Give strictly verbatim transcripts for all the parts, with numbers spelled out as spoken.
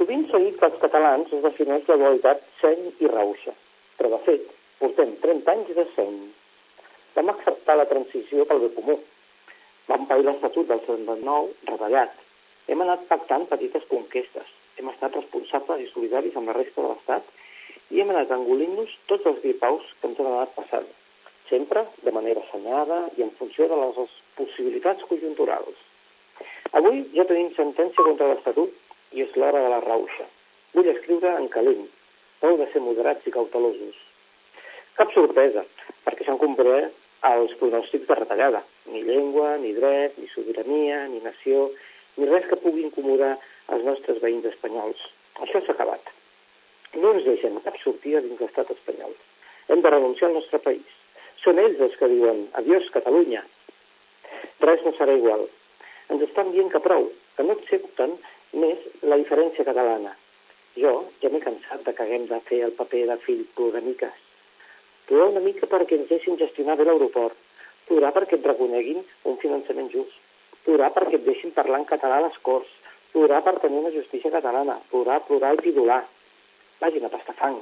Sovint s'ha dit que els catalans es defineix la dualitat seny i rauxa, però de fet portem trenta anys de seny. Vam acceptar la transició pel bé comú. Vam pair l'Estatut del setanta-nou retallat. Hem anat pactant petites conquestes. Hem estat responsables i solidaris amb la resta de l'Estat i hem anat engolint-nos tots els gripaus que ens han anat passant, sempre de manera assenyada i en funció de les possibilitats conjunturals. Avui ja tenim sentència contra l'Estatut i és l'hora de la rauxa. Vull escriure en calent. Heu de ser moderats i cautelosos. Cap sorpresa, perquè s'han complert els pronòstics de retallada. Ni llengua, ni dret, ni sobirania, ni nació, ni res que pugui incomodar els nostres veïns espanyols. Això s'ha acabat. No ens deixen cap sortida dins l'estat espanyol. Hem de renunciar al nostre país. Són ells els que diuen adiós Catalunya. Res no serà igual. Ens estan dient que prou, que no accepten més la diferència catalana. Jo ja m'he cansat de que haguem de fer el paper de fill ploramiques. Plorar una mica perquè ens deixin gestionar bé l'aeroport. Plorar perquè et reconeguin un finançament just. Plorar perquè et deixin parlar en català a les Corts. Plorar per tenir una justícia catalana. Plorar, plorar i pidolar. Vagin a pastar fang.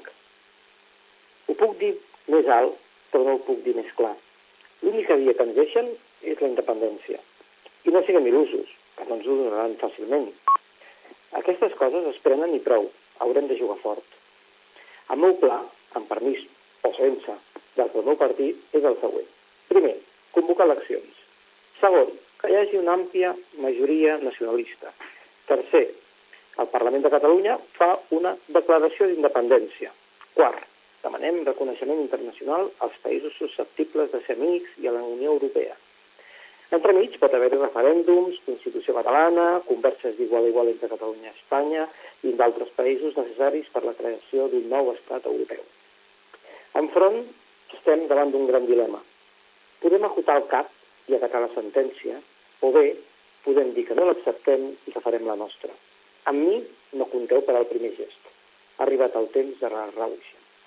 Ho puc dir més alt, però no ho puc dir més clar. L'única via que ens deixen és la independència. I no siguem il·lusos, que no ens ho donaran fàcilment. Aquestes coses es prenen i prou. Haurem de jugar fort. El meu pla, amb permís o sense, del meu partit, és el següent. Primer, convocar eleccions. Segon, que hi hagi una àmplia majoria nacionalista. Tercer, el Parlament de Catalunya fa una declaració d'independència. Quart, demanem reconeixement internacional als països susceptibles de ser amics i a la Unió Europea. Entremig pot haver-hi referèndums, Constitució catalana, converses d'igual a igual entre Catalunya i Espanya i d'altres països necessaris per la creació d'un nou estat europeu. Enfront, estem davant d'un gran dilema. Podem acotar el cap i acatar la sentència, o bé podem dir que no l'acceptem i que farem la nostra. Amb mi no compteu per al primer gest. Ha arribat el temps de la rauxa.